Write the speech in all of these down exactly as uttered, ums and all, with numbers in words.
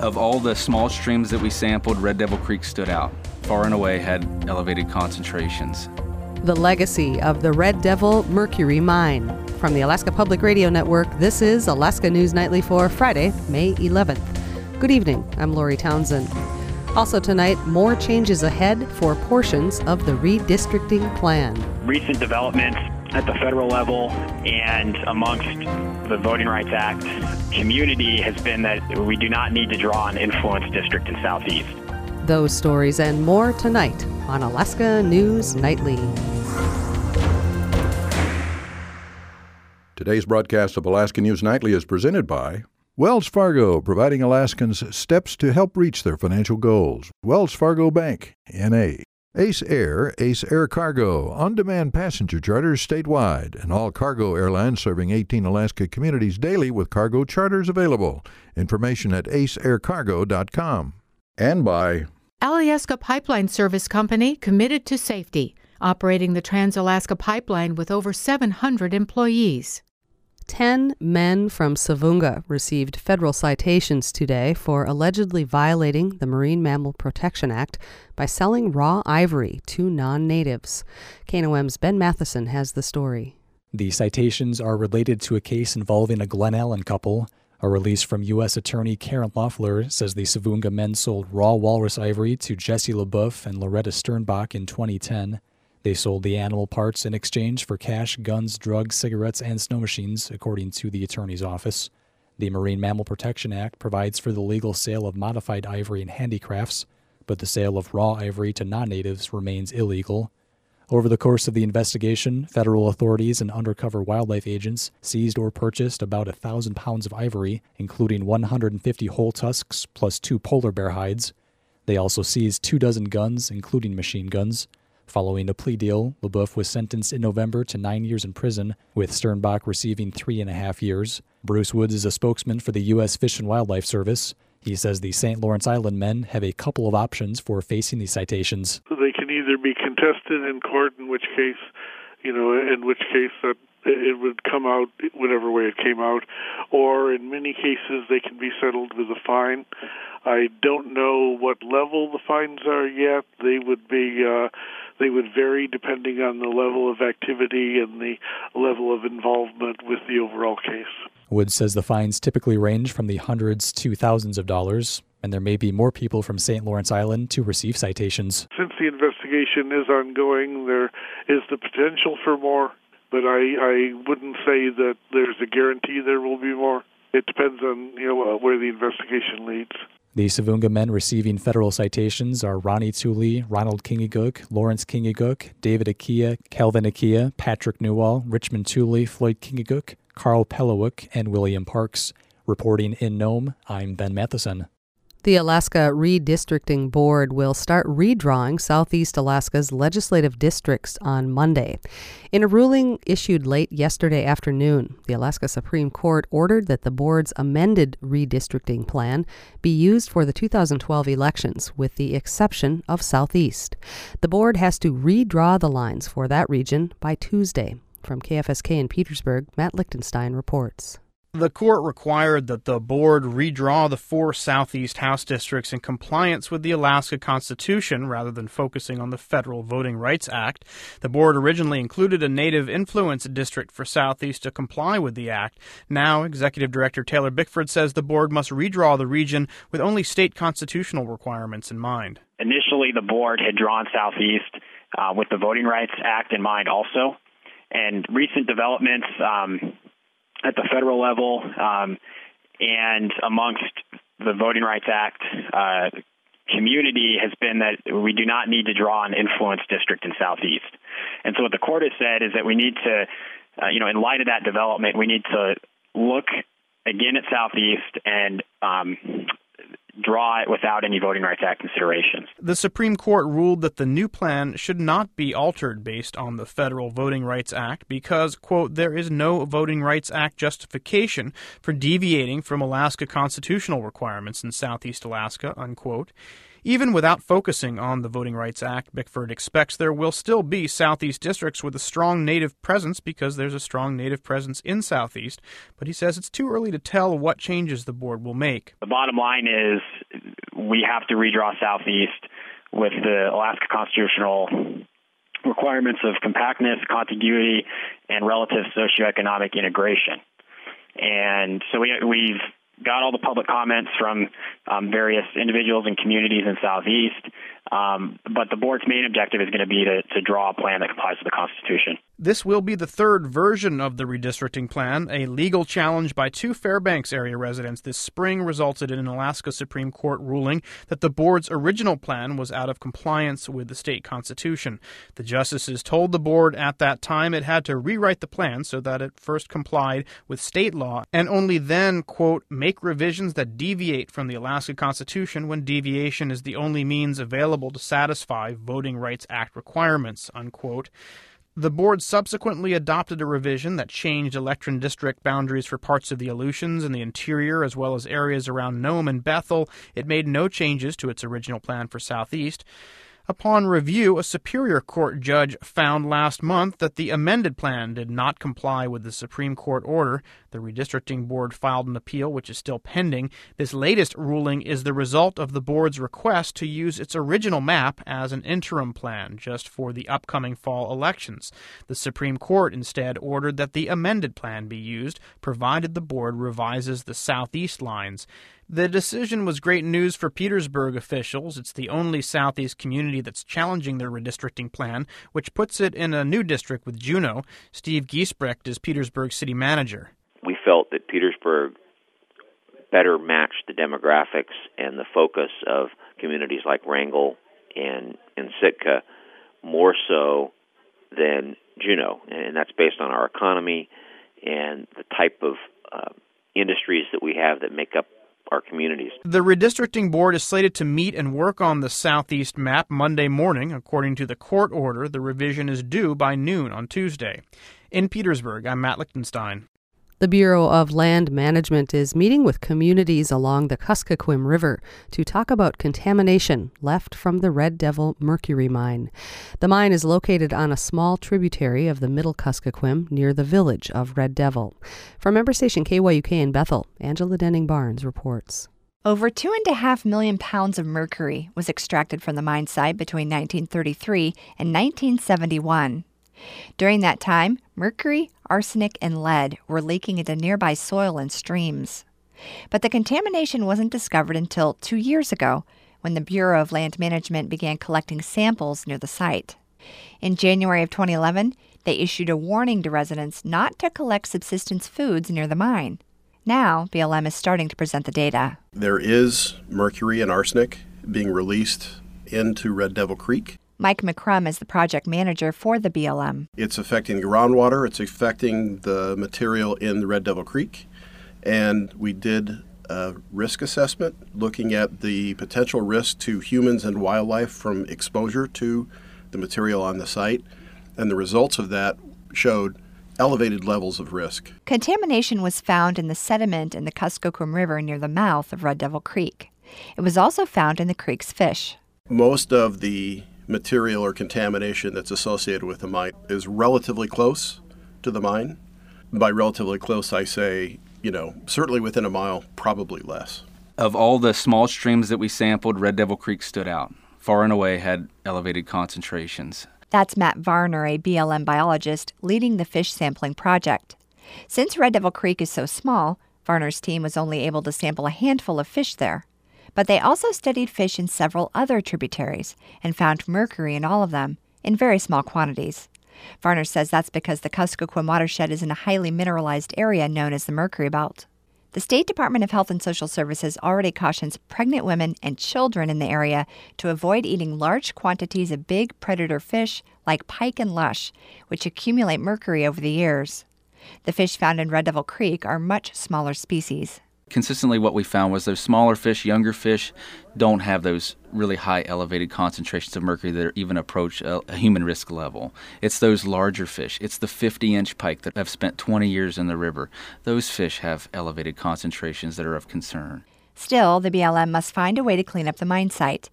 Of all the small streams that we sampled, Red Devil Creek stood out. Far and away had elevated concentrations. The legacy of the Red Devil Mercury Mine. From the Alaska Public Radio Network, this is Alaska News Nightly for Friday, May eleventh. Good evening, I'm Lori Townsend. Also tonight, more changes ahead for portions of the redistricting plan. Recent developments at the federal level and amongst the Voting Rights Act community has been that we do not need to draw an influence district in Southeast. Those stories and more tonight on Alaska News Nightly. Today's broadcast of Alaska News Nightly is presented by Wells Fargo, providing Alaskans steps to help reach their financial goals. Wells Fargo Bank, N A Ace Air, Ace Air Cargo, on-demand passenger charters statewide, and all cargo airlines serving eighteen Alaska communities daily with cargo charters available. Information at ace air cargo dot com. And by Alaska Pipeline Service Company, committed to safety, operating the Trans-Alaska Pipeline with over seven hundred employees. Ten men from Savunga received federal citations today for allegedly violating the Marine Mammal Protection Act by selling raw ivory to non-natives. K N O M's Ben Matheson has the story. The citations are related to a case involving a Glen Ellen couple. A release from U S Attorney Karen Loeffler says the Savunga men sold raw walrus ivory to Jesse LeBoeuf and Loretta Sternbach in twenty ten. They sold the animal parts in exchange for cash, guns, drugs, cigarettes, and snow machines, according to the attorney's office. The Marine Mammal Protection Act provides for the legal sale of modified ivory and handicrafts, but the sale of raw ivory to non-natives remains illegal. Over the course of the investigation, federal authorities and undercover wildlife agents seized or purchased about one thousand pounds of ivory, including one hundred fifty whole tusks plus two polar bear hides. They also seized two dozen guns, including machine guns. Following a plea deal, LeBoeuf was sentenced in November to nine years in prison, with Sternbach receiving three and a half years. Bruce Woods is a spokesman for the U S Fish and Wildlife Service. He says the Saint Lawrence Island men have a couple of options for facing these citations. They can either be contested in court, in which case, you know, in which case that it would come out whatever way it came out, or in many cases they can be settled with a fine. I don't know what level the fines are yet. They would be uh, they would vary depending on the level of activity and the level of involvement with the overall case. Woods says the fines typically range from the hundreds to thousands of dollars, and there may be more people from Saint Lawrence Island to receive citations. Since the investigation is ongoing, there is the potential for more, but I, I wouldn't say that there's a guarantee there will be more. It depends on, you know, where the investigation leads. The Savunga men receiving federal citations are Ronnie Tooley, Ronald Kingigook, Lawrence Kingigook, David Akia, Calvin Akia, Patrick Newell, Richmond Tooley, Floyd Kingigook, Carl Pelowick, and William Parks. Reporting in Nome, I'm Ben Matheson. The Alaska Redistricting Board will start redrawing Southeast Alaska's legislative districts on Monday. In a ruling issued late yesterday afternoon, the Alaska Supreme Court ordered that the board's amended redistricting plan be used for the two thousand twelve elections, with the exception of Southeast. The board has to redraw the lines for that region by Tuesday. From K F S K in Petersburg, Matt Lichtenstein reports. The court required that the board redraw the four Southeast House districts in compliance with the Alaska Constitution rather than focusing on the Federal Voting Rights Act. The board originally included a Native Influence district for Southeast to comply with the act. Now, Executive Director Taylor Bickford says the board must redraw the region with only state constitutional requirements in mind. Initially, the board had drawn Southeast uh, with the Voting Rights Act in mind also, and recent developments um, at the federal level um, and amongst the Voting Rights Act uh, community has been that we do not need to draw an influence district in Southeast. And so what the court has said is that we need to, uh, you know, in light of that development, we need to look again at Southeast and um, draw it without any Voting Rights Act considerations. The Supreme Court ruled that the new plan should not be altered based on the Federal Voting Rights Act because, quote, there is no Voting Rights Act justification for deviating from Alaska constitutional requirements in Southeast Alaska, unquote. Even without focusing on the Voting Rights Act, Bickford expects there will still be Southeast districts with a strong Native presence because there's a strong Native presence in Southeast, but he says it's too early to tell what changes the board will make. The bottom line is we have to redraw Southeast with the Alaska constitutional requirements of compactness, contiguity, and relative socioeconomic integration. And so we, we've got all the public comments from um, various individuals and communities in Southeast, um, but the board's main objective is going to be to, to draw a plan that complies with the Constitution. This will be the third version of the redistricting plan. A legal challenge by two Fairbanks area residents this spring resulted in an Alaska Supreme Court ruling that the board's original plan was out of compliance with the state constitution. The justices told the board at that time it had to rewrite the plan so that it first complied with state law and only then, quote, make revisions that deviate from the Alaska Constitution when deviation is the only means available to satisfy Voting Rights Act requirements, unquote. The board subsequently adopted a revision that changed election district boundaries for parts of the Aleutians and the interior, as well as areas around Nome and Bethel. It made no changes to its original plan for Southeast. Upon review, a Superior Court judge found last month that the amended plan did not comply with the Supreme Court order. The redistricting board filed an appeal, which is still pending. This latest ruling is the result of the board's request to use its original map as an interim plan just for the upcoming fall elections. The Supreme Court instead ordered that the amended plan be used, provided the board revises the southeast lines. The decision was great news for Petersburg officials. It's the only Southeast community that's challenging their redistricting plan, which puts it in a new district with Juneau. Steve Giesbrecht is Petersburg's city manager. We felt that Petersburg better matched the demographics and the focus of communities like Wrangell and, and Sitka more so than Juneau. And that's based on our economy and the type of uh, industries that we have that make up our communities. The redistricting board is slated to meet and work on the Southeast map Monday morning. According to the court order, the revision is due by noon on Tuesday. In Petersburg, I'm Matt Lichtenstein. The Bureau of Land Management is meeting with communities along the Kuskokwim River to talk about contamination left from the Red Devil mercury mine. The mine is located on a small tributary of the Middle Kuskokwim near the village of Red Devil. From member station K Y U K in Bethel, Angela Denning-Barnes reports. Over two and a half million pounds of mercury was extracted from the mine site between nineteen thirty-three and nineteen seventy-one. During that time, mercury, arsenic, and lead were leaking into nearby soil and streams. But the contamination wasn't discovered until two years ago, when the Bureau of Land Management began collecting samples near the site. In January of twenty eleven, they issued a warning to residents not to collect subsistence foods near the mine. Now, B L M is starting to present the data. There is mercury and arsenic being released into Red Devil Creek. Mike McCrum is the project manager for the B L M. It's affecting groundwater. It's affecting the material in the Red Devil Creek. And we did a risk assessment looking at the potential risk to humans and wildlife from exposure to the material on the site. And the results of that showed elevated levels of risk. Contamination was found in the sediment in the Kuskokwim River near the mouth of Red Devil Creek. It was also found in the creek's fish. Most of the material or contamination that's associated with the mine is relatively close to the mine. By relatively close, I say, you know, certainly within a mile, probably less. Of all the small streams that we sampled, Red Devil Creek stood out. Far and away had elevated concentrations. That's Matt Varner, a B L M biologist leading the fish sampling project. Since Red Devil Creek is so small, Varner's team was only able to sample a handful of fish there. But they also studied fish in several other tributaries and found mercury in all of them, in very small quantities. Varner says that's because the Kuskokwim watershed is in a highly mineralized area known as the Mercury Belt. The State Department of Health and Social Services already cautions pregnant women and children in the area to avoid eating large quantities of big predator fish like pike and lush, which accumulate mercury over the years. The fish found in Red Devil Creek are much smaller species. Consistently what we found was those smaller fish, younger fish, don't have those really high elevated concentrations of mercury that even approach a, a human risk level. It's those larger fish. It's the fifty-inch pike that have spent twenty years in the river. Those fish have elevated concentrations that are of concern. Still, the B L M must find a way to clean up the mine site.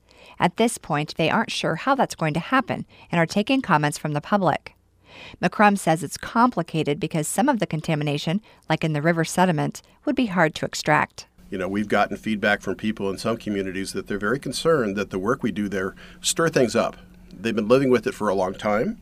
At this point, they aren't sure how that's going to happen and are taking comments from the public. McCrum says it's complicated because some of the contamination, like in the river sediment, would be hard to extract. You know, we've gotten feedback from people in some communities that they're very concerned that the work we do there stir things up. They've been living with it for a long time,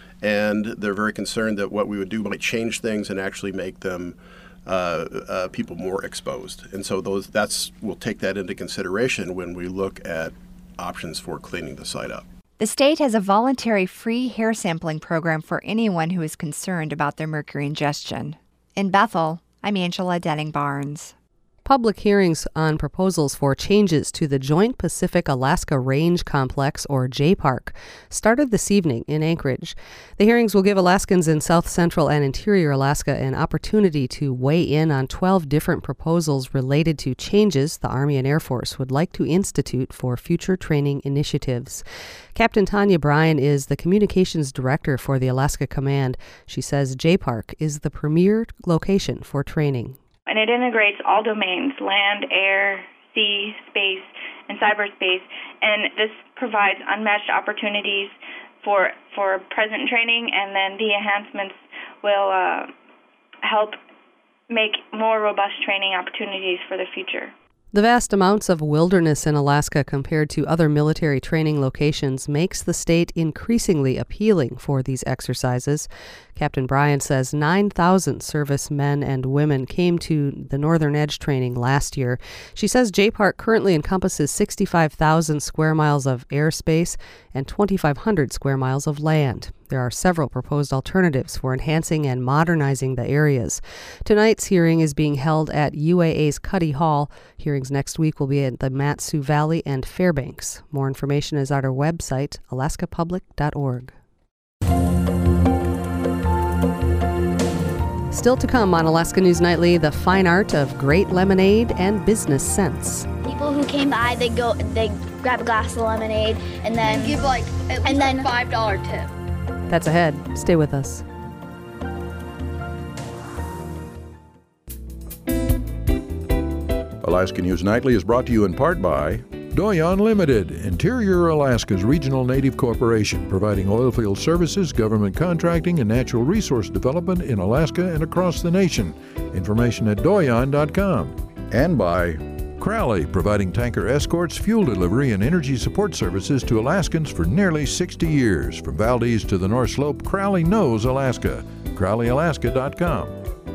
and they're very concerned that what we would do might change things and actually make them uh, uh, people more exposed. And so those that's we'll take that into consideration when we look at options for cleaning the site up. The state has a voluntary free hair sampling program for anyone who is concerned about their mercury ingestion. In Bethel, I'm Angela Denning-Barnes. Public hearings on proposals for changes to the Joint Pacific-Alaska Range Complex, or J PARC, started this evening in Anchorage. The hearings will give Alaskans in South Central and Interior Alaska an opportunity to weigh in on twelve different proposals related to changes the Army and Air Force would like to institute for future training initiatives. Captain Tanya Bryan is the communications director for the Alaska Command. She says J PARC is the premier location for training. And it integrates all domains, land, air, sea, space, and cyberspace. And this provides unmatched opportunities for for present training, and then the enhancements will uh, help make more robust training opportunities for the future. The vast amounts of wilderness in Alaska compared to other military training locations makes the state increasingly appealing for these exercises. Captain Bryan says nine thousand servicemen and women came to the Northern Edge training last year. She says J PARC currently encompasses sixty-five thousand square miles of airspace and twenty-five hundred square miles of land. There are several proposed alternatives for enhancing and modernizing the areas. Tonight's hearing is being held at U A A's Cuddy Hall. Hearings next week will be at the Mat-Su Valley and Fairbanks. More information is at our website, alaska public dot org. Still to come on Alaska News Nightly, the fine art of great lemonade and business sense. People who came by, they go, they grab a glass of lemonade and then and give like at least and then a five dollar tip. That's ahead. Stay with us. Alaska News Nightly is brought to you in part by Doyon Limited, Interior Alaska's regional native corporation, providing oilfield services, government contracting, and natural resource development in Alaska and across the nation. Information at doyon dot com. And by Crowley, providing tanker escorts, fuel delivery, and energy support services to Alaskans for nearly sixty years. From Valdez to the North Slope, Crowley knows Alaska. crowley alaska dot com.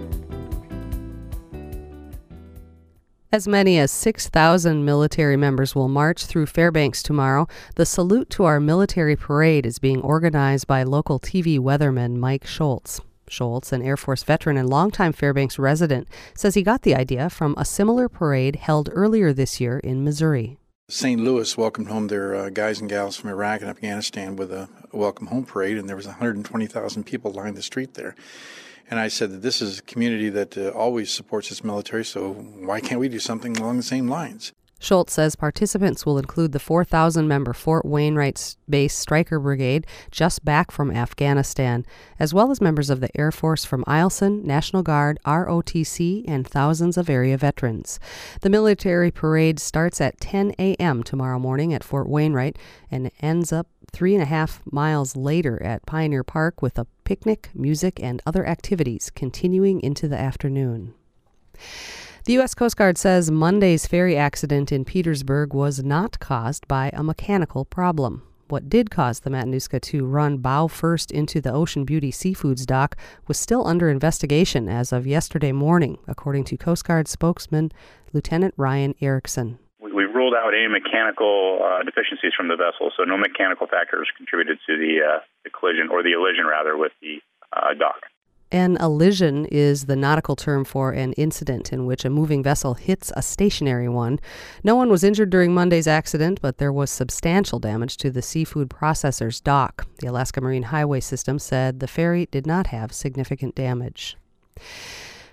As many as six thousand military members will march through Fairbanks tomorrow. The Salute to Our Military Parade is being organized by local T V weatherman Mike Schultz. Schultz, an Air Force veteran and longtime Fairbanks resident, says he got the idea from a similar parade held earlier this year in Missouri. Saint Louis welcomed home their uh, guys and gals from Iraq and Afghanistan with a welcome home parade, and there was one hundred twenty thousand people lined the street there. And I said that this is a community that uh, always supports its military, so why can't we do something along the same lines? Schultz says participants will include the four thousand member Fort Wainwright Base Stryker Brigade, just back from Afghanistan, as well as members of the Air Force from Eielson, National Guard, R O T C, and thousands of area veterans. The military parade starts at ten a.m. tomorrow morning at Fort Wainwright and ends up three and a half miles later at Pioneer Park with a picnic, music, and other activities continuing into the afternoon. The U S Coast Guard says Monday's ferry accident in Petersburg was not caused by a mechanical problem. What did cause the Matanuska to run bow first into the Ocean Beauty Seafoods dock was still under investigation as of yesterday morning, according to Coast Guard spokesman Lieutenant Ryan Erickson. We ruled out any mechanical uh, deficiencies from the vessel, so no mechanical factors contributed to the, uh, the collision, or the elision rather, with the uh, dock. An elision is the nautical term for an incident in which a moving vessel hits a stationary one. No one was injured during Monday's accident, but there was substantial damage to the seafood processor's dock. The Alaska Marine Highway System said the ferry did not have significant damage.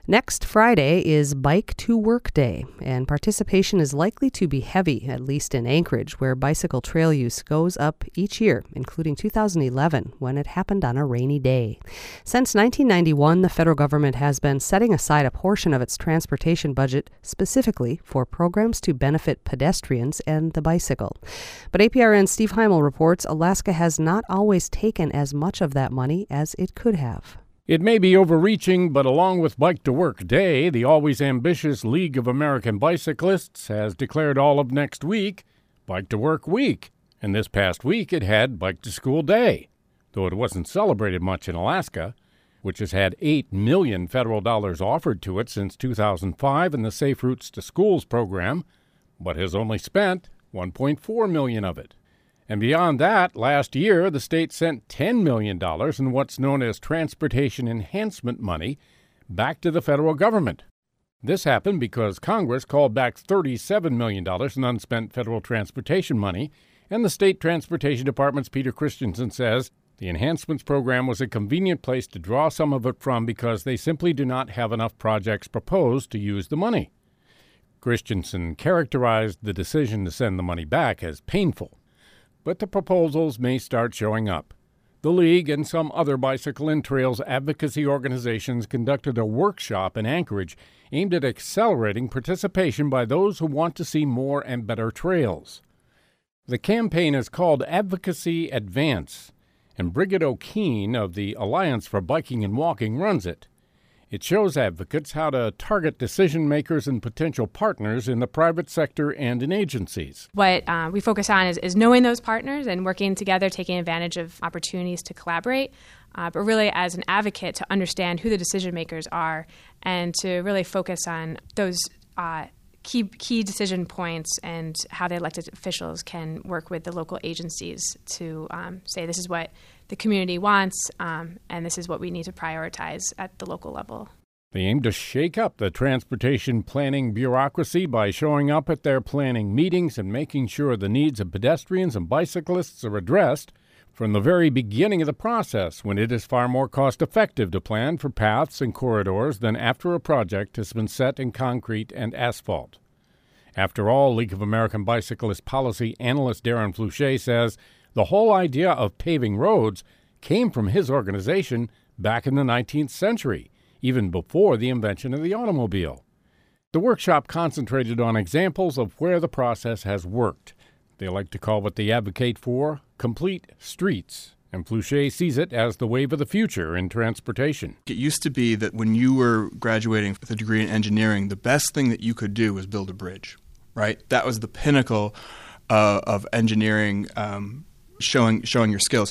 Next Friday is Bike to Work Day, and participation is likely to be heavy, at least in Anchorage, where bicycle trail use goes up each year, including two thousand eleven, when it happened on a rainy day. Since nineteen ninety-one, the federal government has been setting aside a portion of its transportation budget specifically for programs to benefit pedestrians and the bicycle. But A P R N's Steve Heimel reports Alaska has not always taken as much of that money as it could have. It may be overreaching, but along with Bike to Work Day, the always ambitious League of American Bicyclists has declared all of next week Bike to Work Week. And this past week it had Bike to School Day, though it wasn't celebrated much in Alaska, which has had eight million dollars federal dollars offered to it since two thousand five in the Safe Routes to Schools program, but has only spent one point four million dollars of it. And beyond that, last year, the state sent ten million dollars in what's known as transportation enhancement money back to the federal government. This happened because Congress called back thirty-seven million dollars in unspent federal transportation money, and the state transportation department's Peter Christensen says the enhancements program was a convenient place to draw some of it from because they simply do not have enough projects proposed to use the money. Christensen characterized the decision to send the money back as painful. But the proposals may start showing up. The League and some other bicycle and trails advocacy organizations conducted a workshop in Anchorage aimed at accelerating participation by those who want to see more and better trails. The campaign is called Advocacy Advance, and Brigitte O'Keene of the Alliance for Biking and Walking runs it. It shows advocates how to target decision makers and potential partners in the private sector and in agencies. What uh, we focus on is, is knowing those partners and working together, taking advantage of opportunities to collaborate, uh, but really as an advocate to understand who the decision makers are and to really focus on those uh, key key decision points and how the elected officials can work with the local agencies to um, say this is what the community wants, um, and this is what we need to prioritize at the local level. They aim to shake up the transportation planning bureaucracy by showing up at their planning meetings and making sure the needs of pedestrians and bicyclists are addressed from the very beginning of the process, when it is far more cost-effective to plan for paths and corridors than after a project has been set in concrete and asphalt. After all, League of American Bicyclists policy analyst Darren Fluchet says the whole idea of paving roads came from his organization back in the nineteenth century, even before the invention of the automobile. The workshop concentrated on examples of where the process has worked. They like to call what they advocate for complete streets, and Fluchet sees it as the wave of the future in transportation. It used to be that when you were graduating with a degree in engineering, the best thing that you could do was build a bridge, right? That was the pinnacle uh, of engineering, um, showing showing your skills.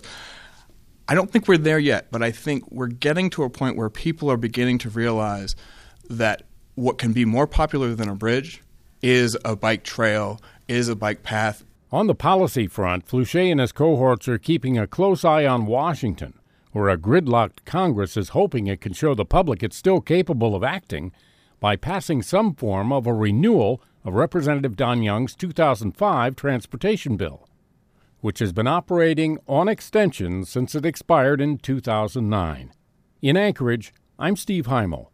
I don't think we're there yet, but I think we're getting to a point where people are beginning to realize that what can be more popular than a bridge is a bike trail, is a bike path. On the policy front, Fluchet and his cohorts are keeping a close eye on Washington, where a gridlocked Congress is hoping it can show the public it's still capable of acting by passing some form of a renewal of Representative Don Young's two thousand five transportation bill, which has been operating on extension since it expired in two thousand nine. In Anchorage, I'm Steve Heimel.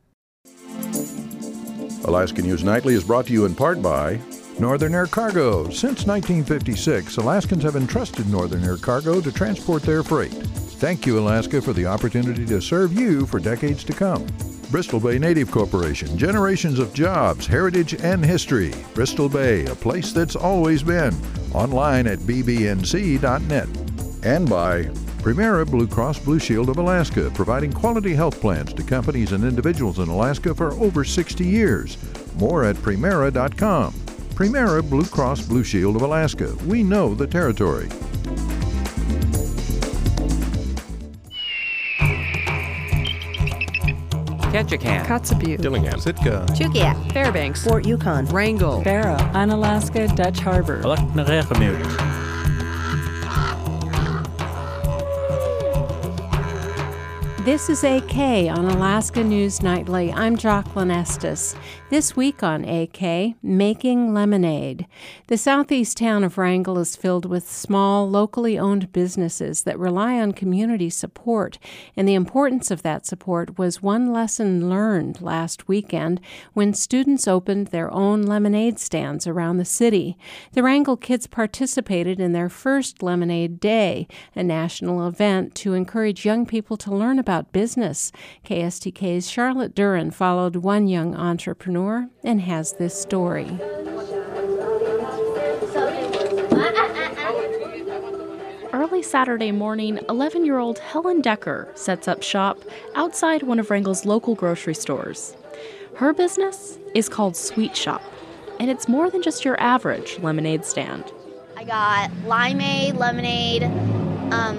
Alaska News Nightly is brought to you in part by Northern Air Cargo. Since nineteen fifty-six, Alaskans have entrusted Northern Air Cargo to transport their freight. Thank you, Alaska, for the opportunity to serve you for decades to come. Bristol Bay Native Corporation, generations of jobs, heritage, and history. Bristol Bay, a place that's always been. Online at b b n c dot net. And by Primera Blue Cross Blue Shield of Alaska, providing quality health plans to companies and individuals in Alaska for over sixty years. More at primera dot com. Primera Blue Cross Blue Shield of Alaska. We know the territory. Ketchikan, Kotzebue, Dillingham, Sitka, Chukia, Fairbanks, Fort Yukon, Wrangell, Barrow, Unalaska, Dutch Harbor, This is A K on Alaska News Nightly. I'm Jocelyn Estes. This week on A K, making lemonade. The southeast town of Wrangell is filled with small, locally owned businesses that rely on community support, and the importance of that support was one lesson learned last weekend when students opened their own lemonade stands around the city. The Wrangell kids participated in their first Lemonade Day, a national event to encourage young people to learn about About business. K S T K's Charlotte Duran followed one young entrepreneur and has this story. Early Saturday morning, eleven-year-old Helen Decker sets up shop outside one of Wrangell's local grocery stores. Her business is called Sweet Shop, and it's more than just your average lemonade stand. I got limeade, lemonade, um,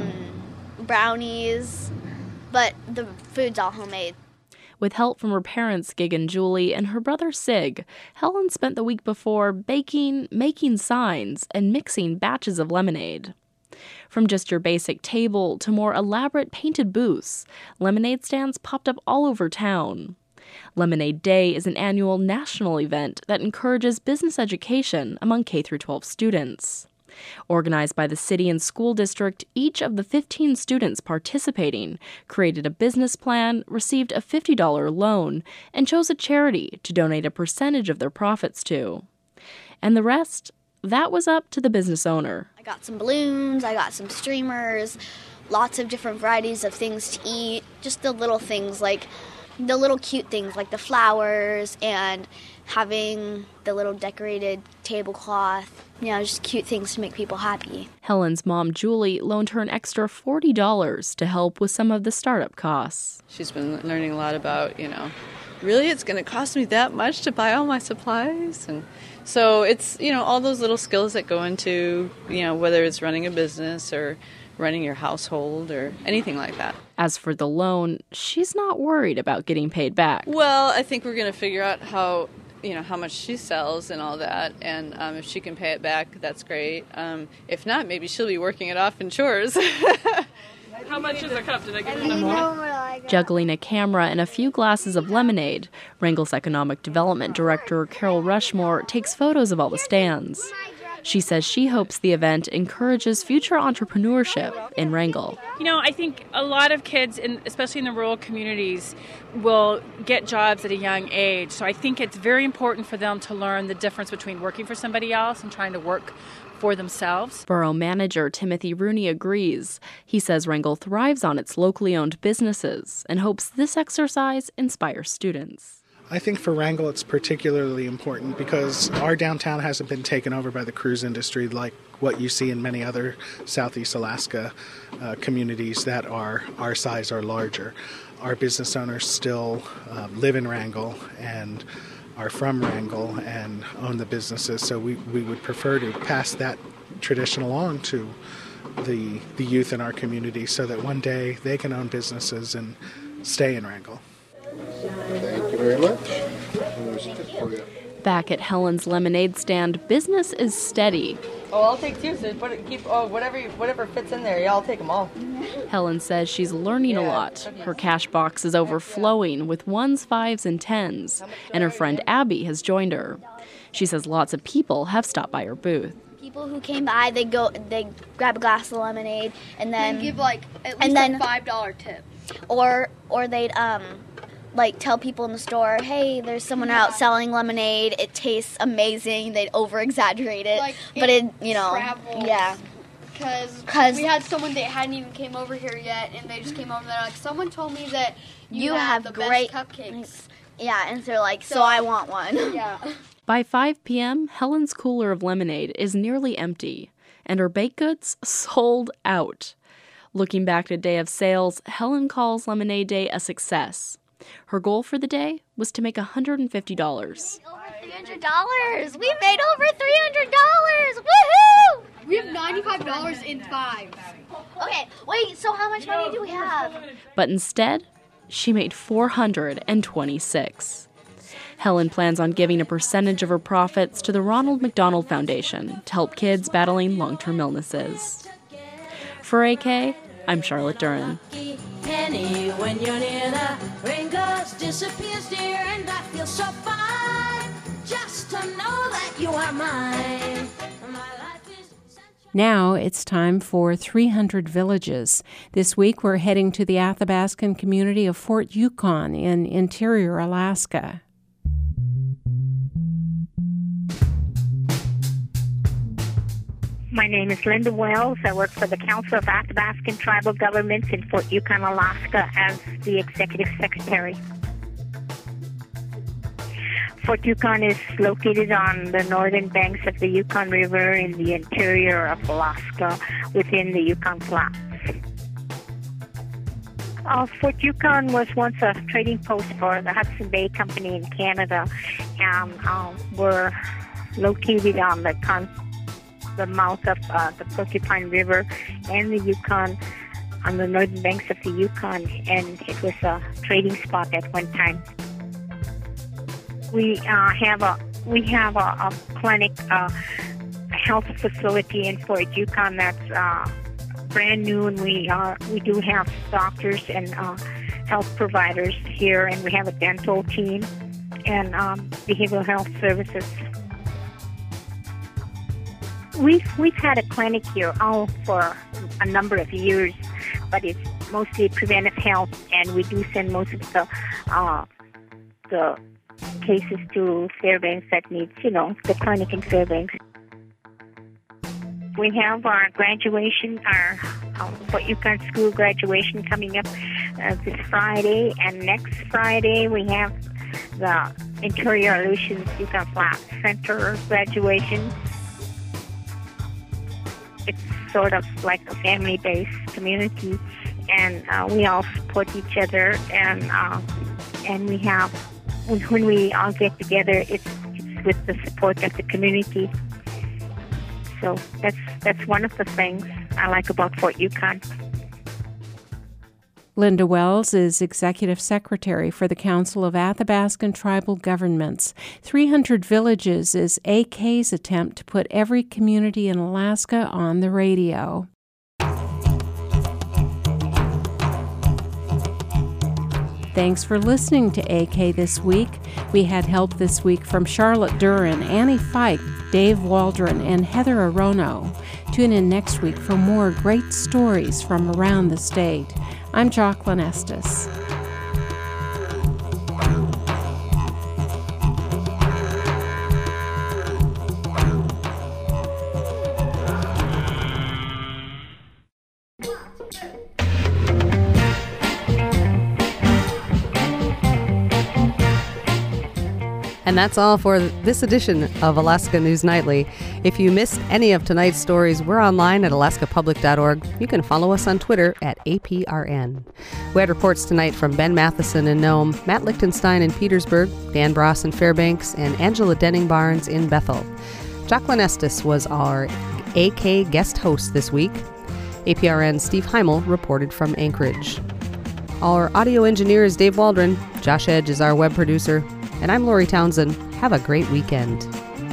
brownies, but the food's all homemade. With help from her parents, Gig and Julie, and her brother, Sig, Helen spent the week before baking, making signs, and mixing batches of lemonade. From just your basic table to more elaborate painted booths, lemonade stands popped up all over town. Lemonade Day is an annual national event that encourages business education among K through twelve students. Organized by the city and school district, each of the fifteen students participating created a business plan, received a fifty dollars loan, and chose a charity to donate a percentage of their profits to. And the rest, that was up to the business owner. I got some balloons, I got some streamers, lots of different varieties of things to eat, just the little things like the little cute things like the flowers and having the little decorated tablecloth. You know, just cute things to make people happy. Helen's mom, Julie, loaned her an extra forty dollars to help with some of the startup costs. She's been learning a lot about, you know, really it's going to cost me that much to buy all my supplies? And so it's, you know, all those little skills that go into, you know, whether it's running a business or running your household or anything like that. As for the loan, she's not worried about getting paid back. Well, I think we're going to figure out how, you know, how much she sells and all that, and um, if she can pay it back, that's great. Um, if not, maybe she'll be working it off in chores. How much is a cup? Did I give you more? Juggling a camera and a few glasses of lemonade, Wrangell's Economic Development Director, Carol Rushmore, takes photos of all the stands. She says she hopes the event encourages future entrepreneurship in Wrangell. You know, I think a lot of kids, in, especially in the rural communities, will get jobs at a young age. So I think it's very important for them to learn the difference between working for somebody else and trying to work for themselves. Borough manager Timothy Rooney agrees. He says Wrangell thrives on its locally owned businesses and hopes this exercise inspires students. I think for Wrangell it's particularly important because our downtown hasn't been taken over by the cruise industry like what you see in many other Southeast Alaska uh, communities that are our size or larger. Our business owners still uh, live in Wrangell and are from Wrangell and own the businesses, so we, we would prefer to pass that tradition along to the, the youth in our community so that one day they can own businesses and stay in Wrangell. Thank you very much. Back at Helen's lemonade stand, business is steady. Oh, I'll take two. So put it, keep oh whatever whatever fits in there. Yeah, I'll take them all. Helen says she's learning a lot. Her cash box is overflowing with ones, fives, and tens, and her friend Abby has joined her. She says lots of people have stopped by her booth. People who came by, they go, they grab a glass of lemonade, and then and give like at least and then, a five dollar tip, or or they'd um. like tell people in the store, hey, there's someone yeah. out selling lemonade. It tastes amazing. They'd over-exaggerate it. Like but it, it you know, travels. yeah. Because we had someone that hadn't even came over here yet, and they just came over there like, someone told me that you, you have, have the great best cupcakes. Yeah, and they're like, so, so I want one. Yeah. By five p.m., Helen's cooler of lemonade is nearly empty, and her baked goods sold out. Looking back at a day of sales, Helen calls Lemonade Day a success. Her goal for the day was to make one hundred fifty dollars. We made over three hundred dollars! We made over three hundred dollars! Woohoo! We have ninety-five dollars in fives. Okay, wait, so how much money do we have? But instead, she made four hundred twenty-six dollars. Helen plans on giving a percentage of her profits to the Ronald McDonald Foundation to help kids battling long-term illnesses. For A K, I'm Charlotte Duran. Penny, when you're near the rain goes, disappears, dear, and I feel so fine just to know that you are mine. Now it's time for three hundred Villages. This week we're heading to the Athabascan community of Fort Yukon in interior Alaska. My name is Linda Wells. I work for the Council of Athabascan Tribal Governments in Fort Yukon, Alaska as the Executive Secretary. Fort Yukon is located on the northern banks of the Yukon River in the interior of Alaska within the Yukon Flats. Uh, Fort Yukon was once a trading post for the Hudson Bay Company in Canada, and uh, we're located on the, con- the mouth of uh, the Porcupine River and the Yukon on the northern banks of the Yukon, and it was a trading spot at one time. We uh, have a we have a, a clinic, uh, health facility in Fort Yukon that's uh, brand new, and we are we do have doctors and uh, health providers here, and we have a dental team and um, behavioral health services. We've we've had a clinic here all for a number of years, but it's mostly preventive health, and we do send most of the uh, the cases to Fairbanks that needs, you know, the clinic in Fairbanks. We have our graduation, our um, Fort Yukon School graduation coming up uh, this Friday, and next Friday we have the Interior Aleutians Yukon Flat Center graduation. It's sort of like a family-based community, and uh, we all support each other, and uh, and we have, when we all get together, it's, it's with the support of the community. So that's that's one of the things I like about Fort Yukon. Linda Wells is Executive Secretary for the Council of Athabascan Tribal Governments. three hundred Villages is A K's attempt to put every community in Alaska on the radio. Thanks for listening to A K This Week. We had help this week from Charlotte Duran, Annie Fike, Dave Waldron, and Heather Arono. Tune in next week for more great stories from around the state. I'm Jocelyn Estes. And that's all for this edition of Alaska News Nightly. If you missed any of tonight's stories, we're online at alaska public dot org. You can follow us on Twitter at A P R N. We had reports tonight from Ben Matheson in Nome, Matt Lichtenstein in Petersburg, Dan Bross in Fairbanks, and Angela Denning-Barnes in Bethel. Jocelyn Estes was our A K guest host this week. A P R N's Steve Heimel reported from Anchorage. Our audio engineer is Dave Waldron. Josh Edge is our web producer. And I'm Lori Townsend. Have a great weekend.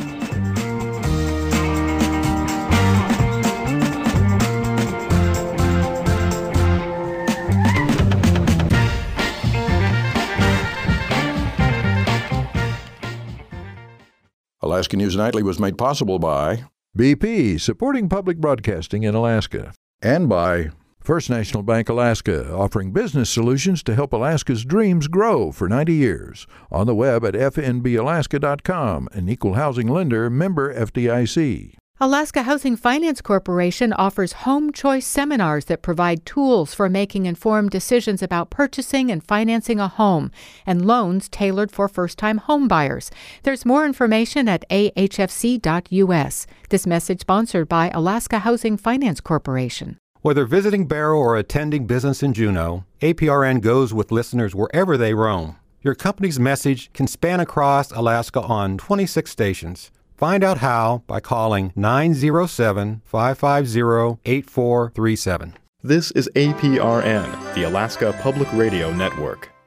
Alaska News Nightly was made possible by B P, supporting public broadcasting in Alaska, and by First National Bank Alaska, offering business solutions to help Alaska's dreams grow for ninety years. On the web at f n b alaska dot com, an equal housing lender, member F D I C. Alaska Housing Finance Corporation offers home choice seminars that provide tools for making informed decisions about purchasing and financing a home, and loans tailored for first-time home buyers. There's more information at a h f c dot u s. This message sponsored by Alaska Housing Finance Corporation. Whether visiting Barrow or attending business in Juneau, A P R N goes with listeners wherever they roam. Your company's message can span across Alaska on twenty-six stations. Find out how by calling nine zero seven, five five zero, eight four three seven. This is A P R N, the Alaska Public Radio Network.